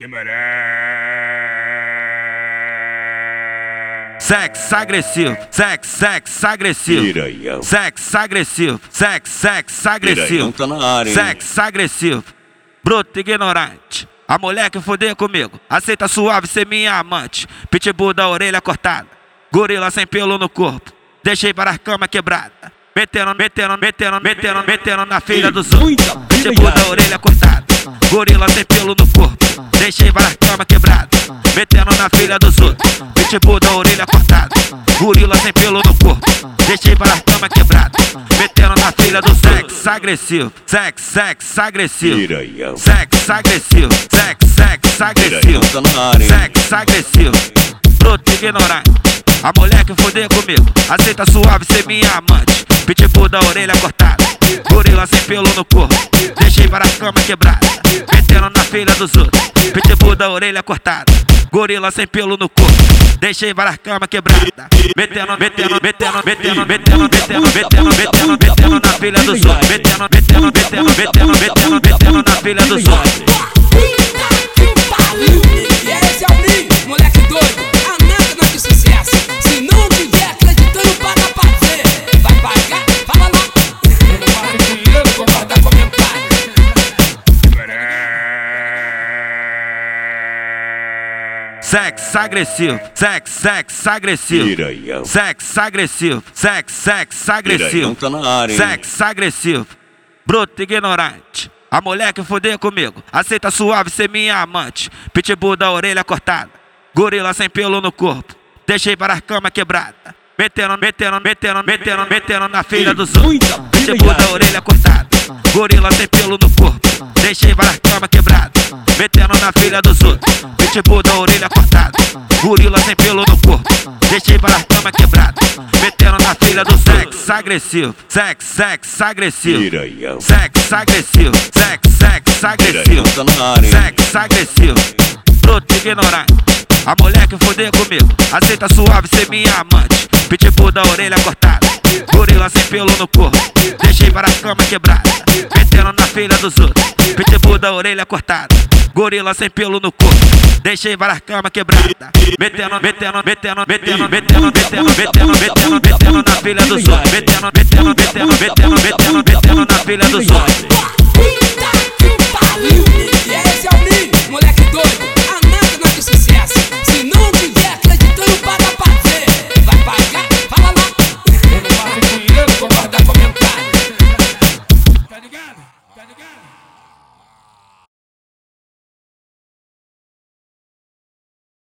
Sexo agressivo, sexo agressivo, Piranhão. sexo agressivo, sexo agressivo, Piranhão tá na área, hein? sexo agressivo, bruto ignorante. A mulher que foder comigo, aceita suave ser minha amante. Pitbull da orelha cortada, gorila sem pelo no corpo, deixei para a cama quebrada. Metendo na filha dos outros. Pitbull da orelha cortada, gorila sem pelo no corpo, deixei para a cama quebrada. Metendo na filha dos outros. Pitbull da orelha cortada, gorila sem pelo no corpo, deixei para a cama quebrada. Metendo na filha do sexo agressivo, sexo agressivo, Piranhão. sexo agressivo, sexo agressivo, Piranhão tá na área, hein? sexo agressivo, bruto ignorante. A mulher que foder comigo, aceita suave ser minha amante. Pitbull da orelha cortada, gorila sem pelo no corpo, deixei para a cama quebrada. Metendo na filha dos outros. Pitbull da orelha cortada, gorila sem pelo no corpo, deixei para a cama quebrada. Metendo na filha dos outros. Metendo na filha dos outros. Esse é o Brinco, moleque doido, a máquina de sucesso. Se não tiver acreditando, paga pra ver. Vai pagar? Fala lá. Eu não pago dinheiro, vou guardar comentário. Sexo agressivo, sexo agressivo, Piranhão. sexo agressivo, sexo agressivo, Piranhão tá na área, hein? sexo agressivo, bruto ignorante. A mulher que foder comigo, aceita suave ser minha amante. Pitbull da orelha cortada, gorila sem pelo no corpo, deixei para a cama quebrada. Metendo na filha dos outros. Pitbull da orelha cortada, gorila sem pelo no corpo, deixei para a cama quebrada. Metendo na filha dos outros. Pitbull da orelha cortada, gorila sem pelo no corpo, deixei para a cama quebrada. Metendo na filha do sexo agressivo, sexo agressivo, Piranhão. sexo agressivo, sexo agressivo, Piranhão tá na área, hein? sexo agressivo, bruto ignorante. A mulher que foder comigo, aceita suave ser minha amante. Pitbull da orelha cortada, gorila sem pelo no corpo, deixei para a cama quebrada. Metendo na filha dos outros. Pitbull da orelha cortada, gorila sem pelo no corpo, deixei para a cama quebrada. Metendo na filha dos outros. Metendo na filha dos outros.